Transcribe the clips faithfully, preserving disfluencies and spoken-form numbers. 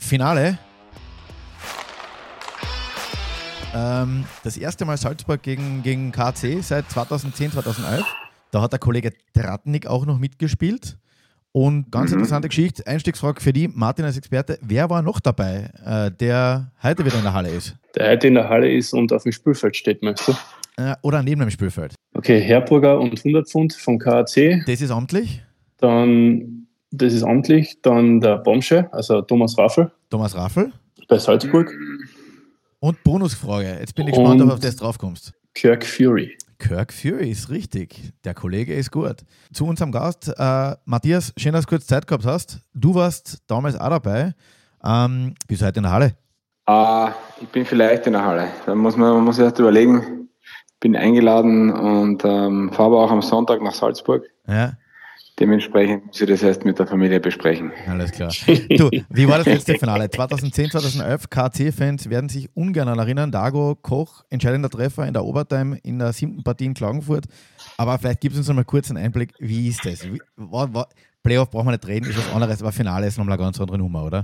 Finale. Ähm, das erste Mal Salzburg gegen, gegen K C seit zweitausendzehn, zweitausendelf. Da hat der Kollege Tratnik auch noch mitgespielt. Und ganz Mhm. interessante Geschichte, Einstiegsfrage für die, Martin als Experte, wer war noch dabei, äh, der heute wieder in der Halle ist? Der heute in der Halle ist und auf dem Spielfeld steht, meinst du? Äh, oder neben dem Spielfeld? Okay, Herburger und hundert Pfund vom K A C. Das ist amtlich. Dann, das ist amtlich. Dann der Bomsche, also Thomas Raffel. Thomas Raffel. Bei Salzburg. Und Bonusfrage, jetzt bin ich gespannt, ob du auf das draufkommst. Kirk Fury. Kirk Fury ist richtig. Der Kollege ist gut. Zu unserem Gast, äh, Matthias, schön, dass du kurz Zeit gehabt hast. Du warst damals auch dabei. Ähm, bist du heute in der Halle? Uh, ich bin vielleicht in der Halle. Da muss man, man muss erst überlegen. Bin eingeladen und ähm, fahre aber auch am Sonntag nach Salzburg. Ja. Dementsprechend muss ich das erst mit der Familie besprechen. Alles klar. Du, wie war das letzte Finale? zweitausendzehn, zweitausendelf, K C-Fans werden sich ungern an erinnern. Dago Koch, entscheidender Treffer in der Overtime in der siebten Partie in Klagenfurt. Aber vielleicht gibst du uns noch mal kurz einen Einblick, wie ist das? Wie, war, war, Playoff brauchen wir nicht reden, ist was anderes, aber Finale ist nochmal eine ganz andere Nummer, oder?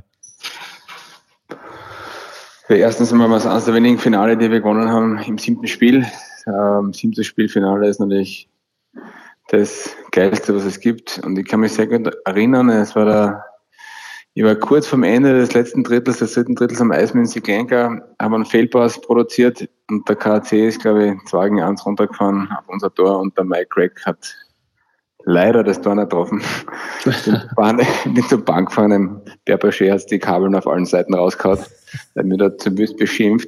Ja, erstens einmal war es eines der wenigen Finale, die wir gewonnen haben im siebten Spiel. Ähm, siebtes Spielfinale ist natürlich das Geilste, was es gibt. Und ich kann mich sehr gut erinnern, es war der, ich war kurz vorm Ende des letzten Drittels, des dritten Drittels am Eis mit Siglenka, habe einen Fehlpass produziert und der K C ist, glaube ich, zwei gegen eins runtergefahren auf unser Tor und der Mike Craig hat leider das Tor nicht getroffen. Nicht zur Bank gefahren, der Berger hat die Kabeln auf allen Seiten rausgehauen. Er hat mich da zumindest beschimpft,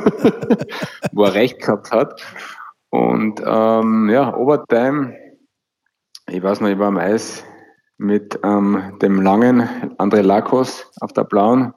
wo er recht gehabt hat. Und ähm, ja, Overtime, ich weiß noch, ich war am Eis mit ähm, dem langen André Lakos auf der blauen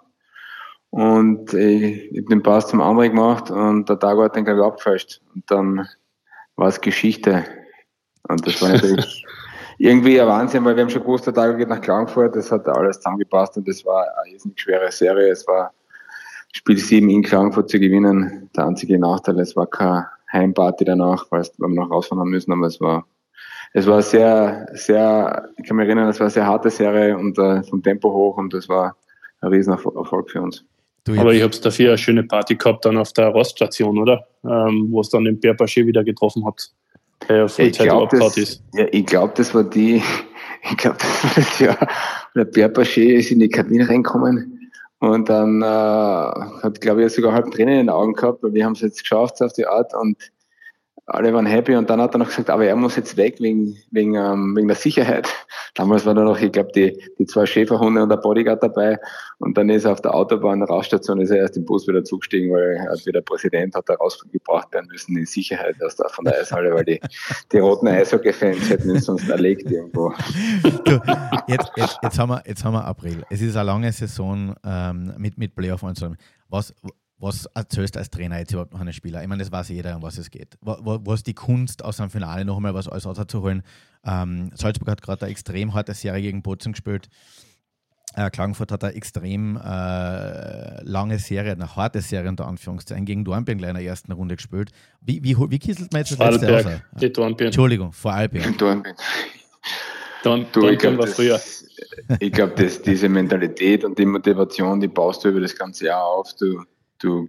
und ich, ich habe den Pass zum André gemacht und der Dago hat den, glaube ich, abgefälscht. Und dann war es Geschichte. Und das war natürlich irgendwie ein Wahnsinn, weil wir haben schon gewusst, der Dago geht nach Klagenfurt, das hat alles zusammengepasst und das war eine riesig schwere Serie. Es war Spiel sieben in Klagenfurt zu gewinnen. Der einzige Nachteil, es war keine Heimparty danach, weil wir noch rausfahren haben müssen, aber es war Es war sehr, sehr, ich kann mich erinnern, es war eine sehr harte Serie und äh, vom Tempo hoch und das war ein Riesenerfolg für uns. Aber ich habe dafür eine schöne Party gehabt dann auf der Roststation, oder? Ähm, wo es dann den Pierre Paché wieder getroffen hat. Der ich glaube, das, ja, ich glaub, das war die, ich glaube, das war das Jahr, der Pierre Paché ist in die Kabine reingekommen und dann äh, hat, glaube ich, sogar halb Tränen in den Augen gehabt, weil wir haben es jetzt geschafft auf die Art und alle waren happy und dann hat er noch gesagt, aber er muss jetzt weg wegen, wegen, ähm, wegen der Sicherheit. Damals waren da noch, ich glaube, die, die zwei Schäferhunde und der Bodyguard dabei und dann ist er auf der Autobahn, der Rausstation, ist er erst im Bus wieder zugestiegen, weil er hat wieder Präsident hat da rausgebracht werden müssen in Sicherheit aus der, von der Eishalle, weil die, die roten Eishockey-Fans hätten uns sonst erlegt irgendwo. Du, jetzt, jetzt, jetzt, haben wir, jetzt haben wir April. Es ist eine lange Saison ähm, mit, mit Playoff-Anzahlen. Was Was erzählst du als Trainer jetzt überhaupt noch einen Spieler? Ich meine, das weiß jeder, um was es geht. Was die Kunst aus einem Finale noch einmal was alles rauszuholen. Ähm, Salzburg hat gerade eine extrem harte Serie gegen Bozen gespielt. Äh, Klagenfurt hat eine extrem äh, lange Serie, eine harte Serie unter Anführungszeichen, gegen Dornbirn in der ersten Runde gespielt. Wie, wie, wie kisselt man jetzt das letzte Vorarlberg, raus? die Dornbirn. Entschuldigung, Vorarlberg. Dornbirn. Dorn, du, Dornbirn ich glaub, war das, früher. Ich glaube, diese Mentalität und die Motivation, die baust du über das ganze Jahr auf. Du Du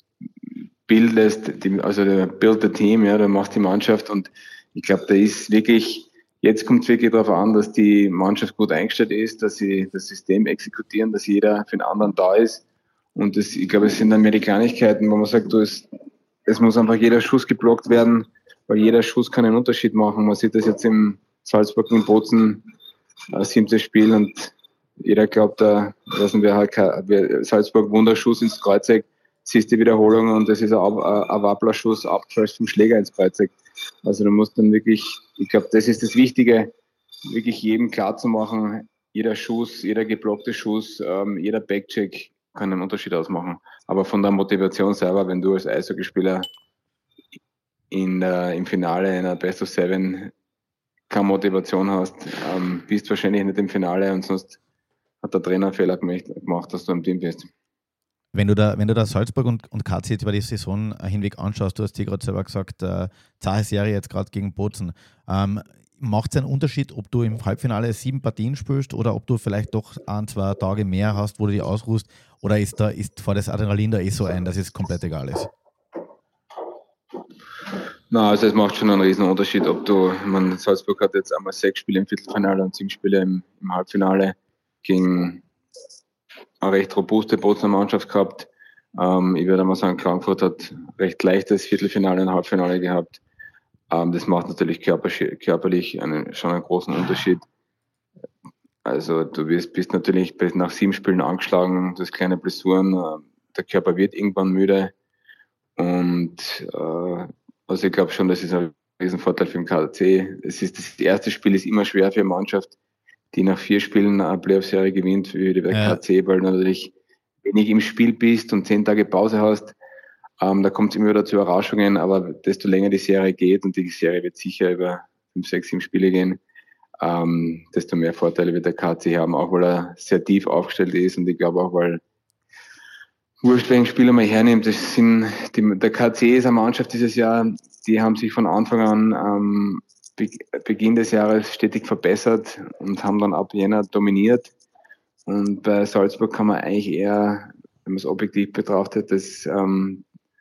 bildest, die, also der build the team, ja, du machst die Mannschaft und ich glaube, da ist wirklich, jetzt kommt es wirklich darauf an, dass die Mannschaft gut eingestellt ist, dass sie das System exekutieren, dass jeder für den anderen da ist und das, ich glaube, es sind dann mehr die Kleinigkeiten, wo man sagt, du, es, es muss einfach jeder Schuss geblockt werden, weil jeder Schuss kann einen Unterschied machen. Man sieht das jetzt im Salzburg und Bozen, äh, siebtes Spiel und jeder glaubt, da, wissen wir halt, Salzburg Wunderschuss ins Kreuzeck, siehst die Wiederholung und das ist ein, ein Wapplerschuss abgefälscht vom Schläger ins Kreuzeck. Also du musst dann wirklich, ich glaube, das ist das Wichtige, wirklich jedem klar zu machen, jeder Schuss, jeder geblockte Schuss, ähm, jeder Backcheck kann einen Unterschied ausmachen. Aber von der Motivation selber, wenn du als Eishockeyspieler in, äh, im Finale in einer Best of Seven keine Motivation hast, ähm, bist wahrscheinlich nicht im Finale und sonst hat der Trainer einen Fehler gemacht, dass du im Team bist. Wenn du da, wenn du da Salzburg und, und K C jetzt über die Saison hinweg anschaust, du hast dir gerade selber gesagt, äh, zahe Serie jetzt gerade gegen Bozen. Ähm, macht es einen Unterschied, ob du im Halbfinale sieben Partien spielst oder ob du vielleicht doch ein, zwei Tage mehr hast, wo du dich ausruhst? Oder ist da ist vor das Adrenalin da eh so ein, dass es komplett egal ist? Na, also es macht schon einen riesen Unterschied, ob du, ich meine, Salzburg hat jetzt einmal sechs Spiele im Viertelfinale und sieben Spiele im, im Halbfinale gegen eine recht robuste Bozener Mannschaft gehabt. Ähm, ich würde mal sagen, Klagenfurt hat recht leichtes Viertelfinale und Halbfinale gehabt. Ähm, das macht natürlich körperlich, körperlich einen, schon einen großen Unterschied. Also du wirst, bist natürlich nach sieben Spielen angeschlagen, du hast kleine Blessuren, äh, der Körper wird irgendwann müde. Und äh, also ich glaube schon, das ist ein Riesenvorteil für den K C. Es ist, das erste Spiel ist immer schwer für eine Mannschaft, die nach vier Spielen eine Playoff-Serie gewinnt, wie der ja. K C, weil du natürlich wenig im Spiel bist und zehn Tage Pause hast. Ähm, da kommt es immer wieder zu Überraschungen, aber desto länger die Serie geht, und die Serie wird sicher über fünf, sechs, sieben Spiele gehen, ähm, desto mehr Vorteile wird der K C haben, auch weil er sehr tief aufgestellt ist, und ich glaube auch, weil wurscht, welchen Spieler man hernimmt, das sind die, der K C ist eine Mannschaft dieses Jahr, die haben sich von Anfang an ähm, Be- Beginn des Jahres stetig verbessert und haben dann ab Jänner dominiert. Und bei Salzburg kann man eigentlich eher, wenn man es objektiv betrachtet, das ähm,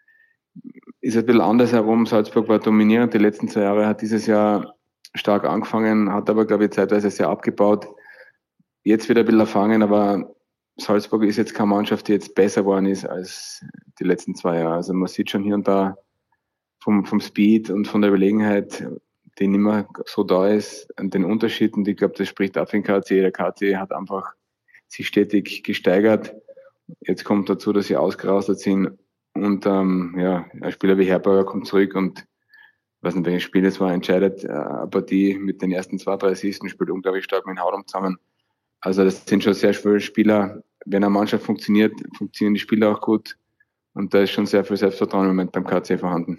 ist ein bisschen anders herum. Salzburg war dominierend die letzten zwei Jahre, hat dieses Jahr stark angefangen, hat aber, glaube ich, zeitweise sehr abgebaut. Jetzt wieder ein bisschen erfangen, aber Salzburg ist jetzt keine Mannschaft, die jetzt besser geworden ist als die letzten zwei Jahre. Also man sieht schon hier und da vom, vom Speed und von der Überlegenheit, die nicht mehr so da ist, an den Unterschieden. Und ich glaube, das spricht auch für den K C. Der K C hat einfach sich stetig gesteigert. Jetzt kommt dazu, dass sie ausgerastet sind. Und ähm, ja, ein Spieler wie Herberger kommt zurück und ich weiß nicht, welches Spiel das war, entscheidet äh, eine Partie mit den ersten zwei, drei Assisten, spielt unglaublich stark mit Haudum zusammen. Also das sind schon sehr schwere Spieler. Wenn eine Mannschaft funktioniert, funktionieren die Spieler auch gut. Und da ist schon sehr viel Selbstvertrauen im Moment beim K C vorhanden.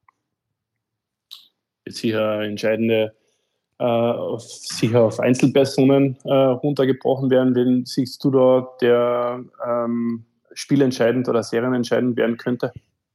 Jetzt sicher entscheidende, äh, auf, sicher auf Einzelpersonen äh, runtergebrochen werden. Wen siehst du da, der ähm, spielentscheidend oder serienentscheidend werden könnte?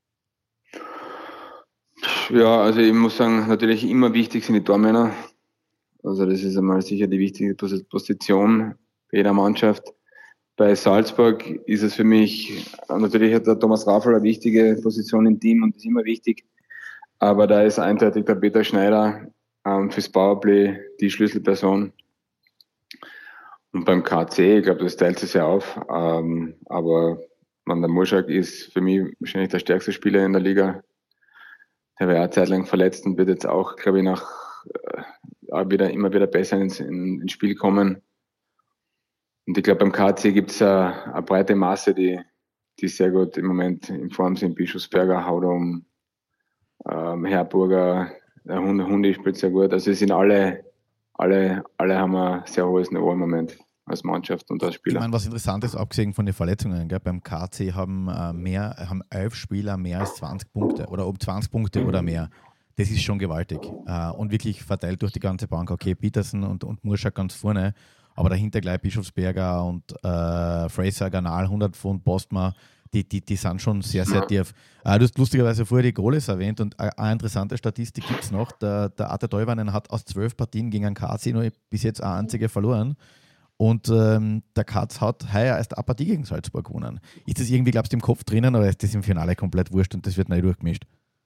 Ja, also ich muss sagen, natürlich immer wichtig sind die Tormänner. Also das ist einmal sicher die wichtige Position bei jeder Mannschaft. Bei Salzburg ist es für mich, natürlich hat der Thomas Raffel eine wichtige Position im Team und ist immer wichtig. Aber da ist eindeutig der Peter Schneider ähm, fürs Powerplay die Schlüsselperson. Und beim K C, ich glaube, das teilt sich ja auf. Ähm, aber man, der Muschak ist für mich wahrscheinlich der stärkste Spieler in der Liga. Der war ja eine Zeit lang verletzt und wird jetzt auch, glaube ich, nach äh, wieder, immer wieder besser ins, in, ins Spiel kommen. Und ich glaube, beim K C gibt es eine, eine breite Masse, die, die sehr gut im Moment in Form sind. Bischofsberger, Haudum, ähm, Herburger, der Hunde, Hunde spielt sehr gut. Also es sind alle, alle, alle haben ein sehr hohes Niveau im Moment als Mannschaft und als Spieler. Ich meine, was interessant ist, abgesehen von den Verletzungen, gell, beim K C haben äh, mehr, haben elf Spieler mehr als zwanzig Punkte oder um zwanzig Punkte oder mehr. Das ist schon gewaltig äh, und wirklich verteilt durch die ganze Bank. Okay, Petersen und, und Murschak ganz vorne, aber dahinter gleich Bischofsberger und äh, Fraser, Ganal, hundert Pfund, Postma, die, die, die sind schon sehr, sehr tief. Äh, du hast lustigerweise vorher die Goalies erwähnt und äh, eine interessante Statistik gibt es noch. Der, der Arte Teuvanen hat aus zwölf Partien gegen einen K C nur bis jetzt eine einzige verloren. Und ähm, der Katz hat heuer erst eine Partie gegen Salzburg gewonnen. Ist das irgendwie, glaubst du, im Kopf drinnen oder ist das im Finale komplett wurscht und das wird neu durchgemischt?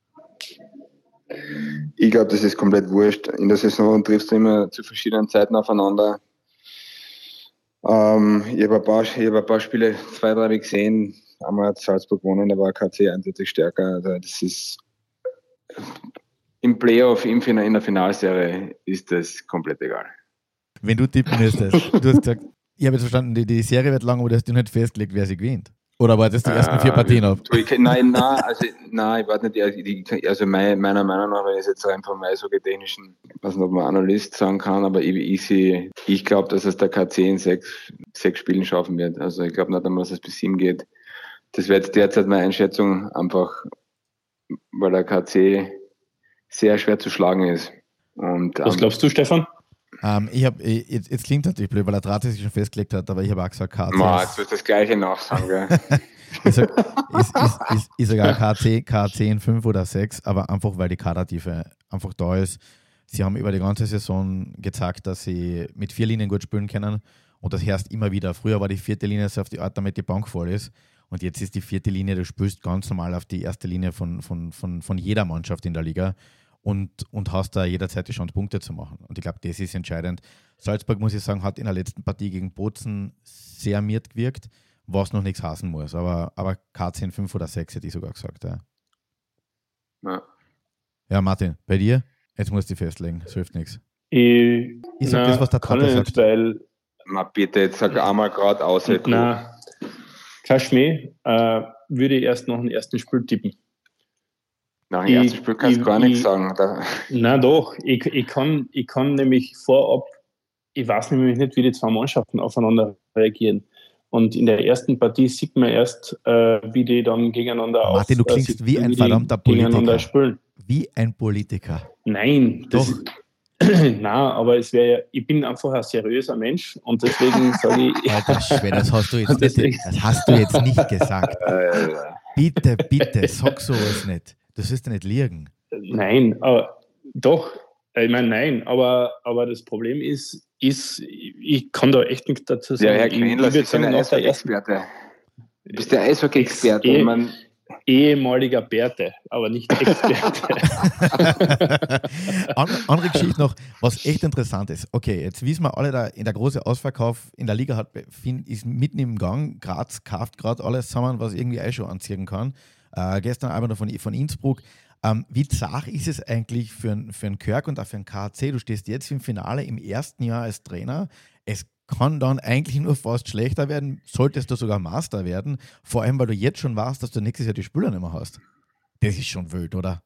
Ich glaube, das ist komplett wurscht. In der Saison triffst du immer zu verschiedenen Zeiten aufeinander. Ähm, ich habe ein, paar, ich hab ein paar Spiele, zwei, drei gesehen. Einmal hat Salzburg gewonnen, da war K C eindeutig stärker. Also das ist im Playoff, im Final, in der Finalserie ist das komplett egal. Wenn du tippen müsstest, du hast gesagt, ich habe jetzt verstanden, die, die Serie wird lang, aber du hast nicht festgelegt, wer sie gewinnt. Oder war das die ersten äh, vier Partien ab? Nein, nein, also, nein, ich warte nicht. Also mein, meiner Meinung nach, wenn ich jetzt rein von meinem technischen, ich weiß nicht, ob man Analyst sagen kann, aber ich, ich, ich, ich glaube, dass es der K C in sechs, sechs Spielen schaffen wird. Also ich glaube nicht einmal, dass es bis sieben geht. Das wäre jetzt derzeit meine Einschätzung, einfach weil der K C sehr schwer zu schlagen ist. Und, Was ähm, glaubst du, Stefan? Um, ich hab, jetzt, jetzt klingt natürlich blöd, weil der Draht sich schon festgelegt hat, aber ich habe auch gesagt, K C. Ma, jetzt wirst du das Gleiche nachsagen, gell? ich sage sag, sag K C, K C in fünf oder sechs, aber einfach, weil die Kadertiefe einfach da ist. sie haben über die ganze Saison gezeigt, dass sie mit vier Linien gut spielen können und das herrscht immer wieder. Früher war die vierte Linie so auf die Art, damit die Bank voll ist und jetzt ist die vierte Linie, du spielst ganz normal auf die erste Linie von, von, von, von jeder Mannschaft in der Liga und, und hast da jederzeit die Chance, Punkte zu machen. Und ich glaube, das ist entscheidend. Salzburg, muss ich sagen, hat in der letzten Partie gegen Bozen sehr miert gewirkt, was noch nichts heißen muss. Aber, aber K zehn, fünf oder sechs hätte ich sogar gesagt. Ja. Ja. Ja, Martin, bei dir? Jetzt musst du dich festlegen, es hilft nichts. Ich, ich sag na, das, was der kann Tata ich sagt. nicht, weil... Ma bitte, jetzt sag einmal gerade aus. Nein, kein Schmäh, äh, würde ich erst nach dem ersten Spiel tippen. Nach dem ersten Spiel kannst du gar nichts sagen. Da. Nein, doch. Ich, ich, kann, ich kann nämlich vorab, ich weiß nämlich nicht, wie die zwei Mannschaften aufeinander reagieren. Und in der ersten Partie sieht man erst, äh, wie die dann gegeneinander Martin, auf, du klingst äh, wie ein verdammter Politiker. Spielen. Wie ein Politiker. Nein, doch. Ist, nein, aber es wäre ja, ich bin einfach ein seriöser Mensch und deswegen sage ich. Alter Schwede, das hast du jetzt nicht, das hast du jetzt nicht gesagt. Bitte, bitte, sag sowas nicht. Das ist ja nicht liegen. Nein, aber doch, ich meine, nein, aber, aber das Problem ist, ist, ich kann da echt nichts dazu sagen. Ja, Herr Quendler, Sie sind ein Eishockey-Experte. Du bist der Eishockey-Experte. Eh, man ehemaliger Bärte, aber nicht Experte. Andere Geschichte noch, was echt interessant ist. Okay, jetzt wissen wir alle, da in der große Ausverkauf in der Liga hat, find, ist mitten im Gang. Graz kauft gerade alles zusammen, was irgendwie auch schon anziehen kann. Äh, gestern einfach noch von, von Innsbruck. Ähm, wie zart ist es eigentlich für, für einen Kirk und auch für einen K A C? Du stehst jetzt im Finale im ersten Jahr als Trainer. Es kann dann eigentlich nur fast schlechter werden, solltest du sogar Master werden, vor allem, weil du jetzt schon weißt, dass du nächstes Jahr die Spieler nicht mehr hast. Das ist schon wild, oder?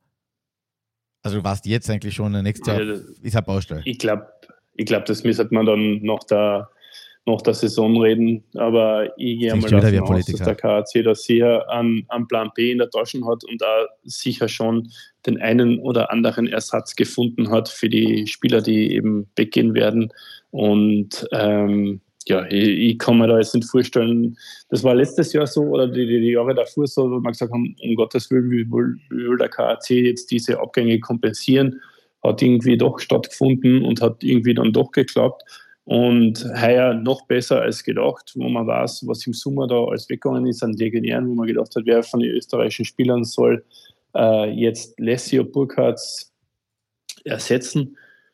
Also du weißt jetzt eigentlich schon, nächstes Jahr ja, ist eine Baustelle. Ich glaube, ich glaub, das müsste man dann nach der, nach der Saison reden, aber ich gehe mal davon aus, dass der K A C da sicher einen, einen Plan B in der Tasche hat und da sicher schon den einen oder anderen Ersatz gefunden hat für die Spieler, die eben weggehen werden. Und ähm, ja, ich, ich kann mir da jetzt nicht vorstellen, das war letztes Jahr so oder die, die, die Jahre davor so, wo wir gesagt haben, um Gottes Willen, wie will, wie will der K A C jetzt diese Abgänge kompensieren, hat irgendwie doch stattgefunden und hat irgendwie dann doch geklappt. Und heuer noch besser als gedacht, wo man weiß, was im Sommer da alles weggegangen ist an Legionären, wo man gedacht hat, wer von den österreichischen Spielern soll äh, jetzt Lessio Burkhardt ersetzen.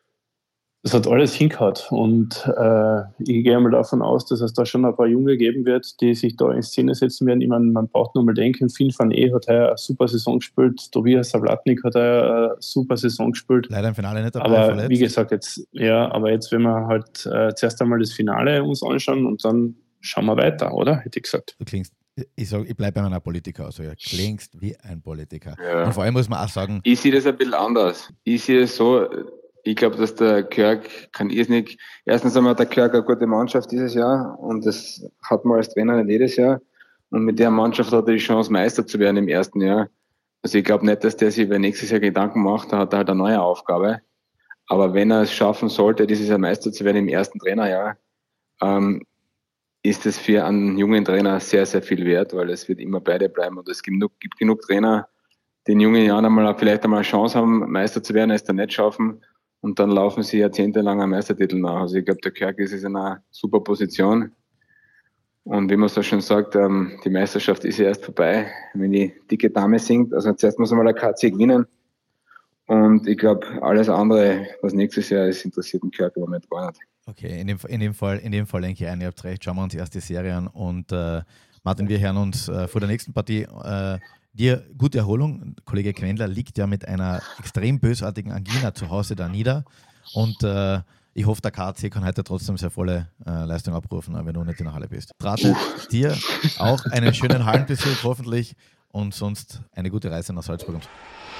Das hat alles hingehauen und äh, ich gehe mal davon aus, dass es da schon ein paar Junge geben wird, die sich da in Szene setzen werden. Ich meine, man braucht nur mal denken, Finn van E hat heuer eine super Saison gespielt, Tobias Savlatnik hat heuer eine super Saison gespielt. Leider im Finale nicht dabei. Aber verletzt. Wie gesagt, jetzt, ja, aber jetzt, wenn wir halt äh, zuerst einmal das Finale uns anschauen und dann schauen wir weiter, oder? Hätte ich gesagt. Du klingst, ich sage, ich bleibe bei meiner Politiker, also du klingst wie ein Politiker. Ja. Und vor allem muss man auch sagen, ich sehe das ein bisschen anders. Ich sehe es so, ich glaube, dass der Kirk kann irrsinnig, erstens einmal hat der Kirk eine gute Mannschaft dieses Jahr und das hat man als Trainer nicht jedes Jahr und mit der Mannschaft hat er die Chance, Meister zu werden im ersten Jahr. Also ich glaube nicht, dass der sich über nächstes Jahr Gedanken macht, da hat er halt eine neue Aufgabe. Aber wenn er es schaffen sollte, dieses Jahr Meister zu werden im ersten Trainerjahr, ähm, ist es für einen jungen Trainer sehr, sehr viel wert, weil es wird immer beide bleiben und es gibt genug, gibt genug Trainer, die in jungen Jahren einmal vielleicht einmal eine Chance haben, Meister zu werden, es dann nicht schaffen. Und dann laufen sie jahrzehntelang einen Meistertitel nach. Also ich glaube, der Kirk ist in einer super Position. Und wie man so schon sagt, ähm, die Meisterschaft ist ja erst vorbei, wenn die dicke Dame singt. Also zuerst muss man mal der K C gewinnen. Und ich glaube, alles andere, was nächstes Jahr ist, interessiert den Kirk im Moment gar nicht. Okay, in dem, in dem Fall, in dem Fall denke ich ein, ihr habt recht, schauen wir uns erst die Serie an. Und äh, Martin, wir hören uns äh, vor der nächsten Partie. Äh, Dir gute Erholung. Kollege Quendler liegt ja mit einer extrem bösartigen Angina zu Hause da nieder. Und äh, ich hoffe, der K A C kann heute trotzdem sehr volle äh, Leistung abrufen, wenn du nicht in der Halle bist. Rate dir auch einen schönen Hallenbesuch hoffentlich und sonst eine gute Reise nach Salzburg.